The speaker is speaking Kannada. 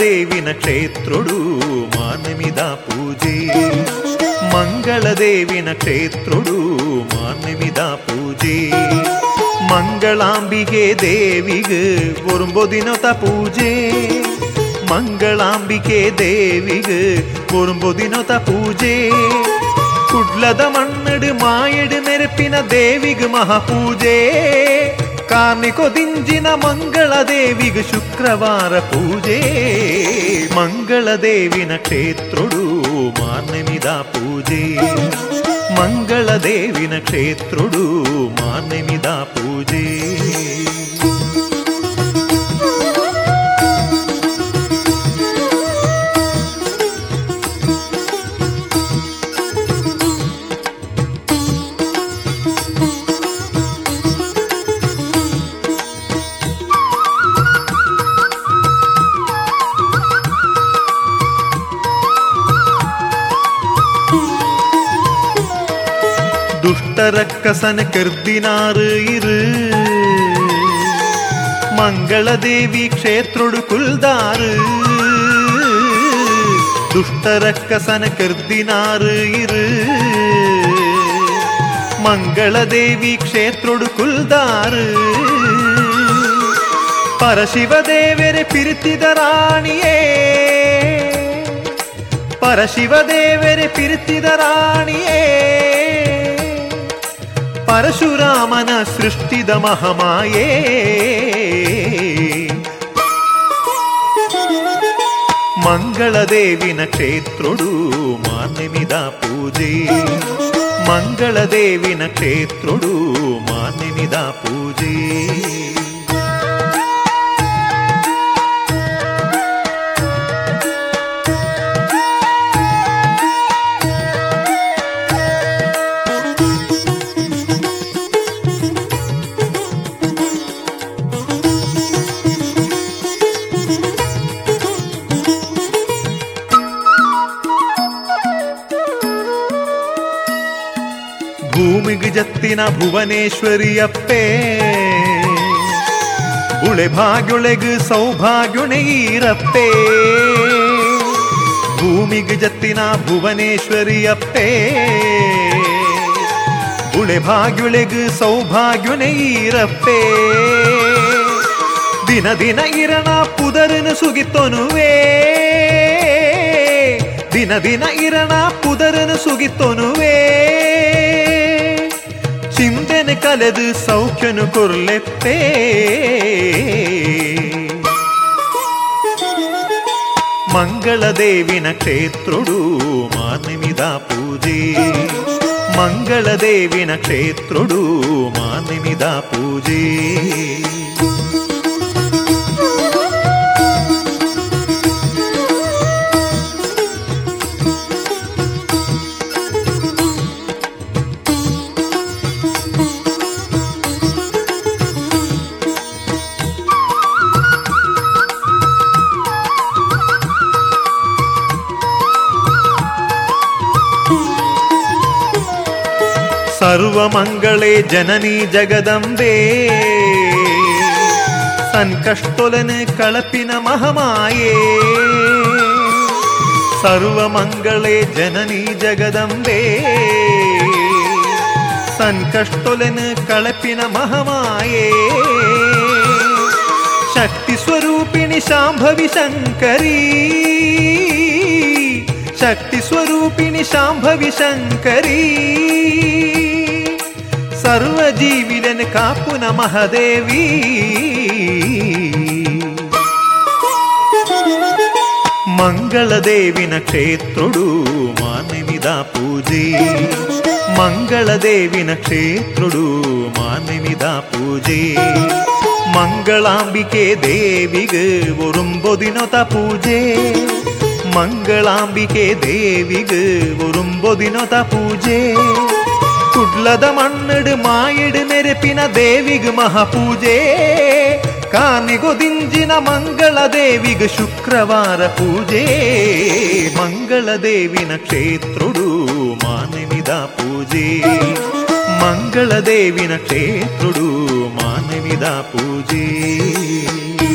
ಮಂಗಳದೇವಿನ ಕ್ಷೇತ್ರೊಡು ಮಾನ್ಯಮಿದ ಪೂಜೆ. ಮಂಗಳದೇವಿನ ಕ್ಷೇತ್ರೊಡು ಮಾನ್ಯಮಿದ ಪೂಜೆ. ಮಂಗಳಾಂಬಿಕೆ ದೇವಿಗೆ ಒರುಂಬೊದಿನೊತ ಪೂಜೆ. ಮಂಗಳಾಂಬಿಕೆ ದೇವಿಗೆ ಒರುಂಬೊದಿನೊತ ಪೂಜೆ. ಕುಡ್ಲದ ಮಣ್ಣಡು ಮಾಯಡು ಮೆರಪಿನ ದೇವಿಗೆ ಮಹಾಪೂಜೆ. ಕಾರ್ನಿಕೊದಿಂಜಿನ ಮಂಗಳ ದೇವಿಗೆ ಶುಕ್ರವಾರ ಪೂಜೆ. ಮಂಗಳದೇವಿನ ಕ್ಷೇತ್ರೊಡು ಮಾನ್ಯಮಿದ ಪೂಜೆ. ಮಂಗಳದೇವಿನ ಕ್ಷೇತ್ರೊಡು ಮಾನ್ಯಮಿದ ಪೂಜೆ. துஷ்டரக்கசன கர்தினாறு இரு ಮಂಗಳದೇವಿ ಕ್ಷೇತ್ರೊಡು ಕುಲ್ದಾರು. ದುಷ್ಟರಕ್ಕಸನ ಕರ್ದಿನಾರು ಇರು ಮಂಗಳದೇವಿ ಕ್ಷೇತ್ರೊಡು ಕುಲ್ದಾರು. ಪರಶಿವದೇವರೆ ಪಿರಿತಿದ ರಾಣಿಯೇ. ಪರಶಿವದೇವರೆ ಪಿರಿತಿದ ರಾಣಿಯೇ. ಪರಶುರಾಮನ ಸೃಷ್ಟಿದ ಮಹಾಮಾಯೇ. ಮಂಗಳದೇವಿನ ಕ್ಷೇತ್ರೊಡು ಮಾನ್ಯಮಿದ ಪೂಜೆ. ಮಂಗಳದೇವಿನ ಕ್ಷೇತ್ರೊಡು ಮಾನ್ಯಮಿದ ಪೂಜೆ. ಭೂಮಿಗೆ ಜತ್ತಿನ ಭುವನೇಶ್ವರಿಯಪ್ಪೆ. ಉಳೆ ಭಾಗ್ಯೊಳೆಗು ಸೌಭಾಗ್ಯುಣೆಯೀರಪ್ಪೆ. ಭೂಮಿಗೆ ಜತ್ತಿನ ಭುವನೇಶ್ವರಿಯಪ್ಪೆ. ಉಳೆ ಭಾಗ್ಯೊಳೆಗು ಸೌಭಾಗ್ಯುಣೆಯೀರಪ್ಪೆ. ದಿನ ದಿನ ಇರಣ ಪುದರನು ಸುಗಿತೊನುವೆ. ದಿನ ದಿನ ಇರಣ ಪುದರನು ಸುಗಿತೊನುವೆ. ಚಿಂತೆನೆ ಕಲೆದು ಸೌಖ್ಯನು ಕೊರ್ಲೆಪ್ಪೆ. ಮಂಗಳದೇವಿನ ಕ್ಷೇತ್ರೊಡು ಮಾನ್ಯಮಿದ ಪೂಜೆ. ಮಂಗಳದೇವಿನ ಕ್ಷೇತ್ರೊಡು ಮಾನ್ಯಮಿದ ಪೂಜೆ. ಸರ್ವಮಂಗಳೇ ಜನನಿ ಜಗದಂಬೆ. ಸಂಕಷ್ಟೊಲನೆ ಕಳಪಿನ ಮಹಾಮಾಯೇ. ಸರ್ವಮಂಗಳೇ ಜನನಿ ಜಗದಂಬೆ. ಸಂಕಷ್ಟೊಲನೆ ಕಳಪಿನ ಮಹಾಮಾಯೇ. ಶಕ್ತಿ ಸ್ವರೂಪಿಣಿ ಶಾಂಭವಿ ಶಂಕರಿ. ಶಕ್ತಿ ಸ್ವರೂಪಿಣಿ ಶಾಂಭವಿ ಶಂಕರಿ. ಸರ್ವಜೀವಿಲನ್ ಕಾಪುನ ಮಹಾದೇವಿ. ಮಂಗಳದೇವಿನ ಕ್ಷೇತ್ರೊಡು ಮಾನ್ಯಮಿದ ಪೂಜೆ. ಮಂಗಳದೇವಿನ ಕ್ಷೇತ್ರೊಡು ಮಾನ್ಯಮಿದ ಪೂಜೆ. ಮಂಗಳಾಂಬಿಕೆ ದೇವಿಗೆ ಒರುಂಬೊದಿನೊತ ಪೂಜೆ. ಮಂಗಳಾಂಬಿಕೆ ದೇವಿಗೆ ಒರುಂಬೊದಿನೊತ ಪೂಜೆ. ಕುಡ್ಲದ ಮಣ್ಣಡು ಮಾಯಡು ಮೆರಪಿನ ದೇವಿಗೆ ಮಹಾಪೂಜೆ. ಕಾನಿಗೊದಿಂಜಿನ ಮಂಗಳ ದೇವಿಗೆ ಶುಕ್ರವಾರ ಪೂಜೆ. ಮಂಗಳದೇವಿನ ಕ್ಷೇತ್ರೊಡು ಮಾನ್ಯಮಿದ ಪೂಜೆ. ಮಂಗಳದೇವಿನ ಕ್ಷೇತ್ರೊಡು ಮಾನ್ಯಮಿದ ಪೂಜೆ.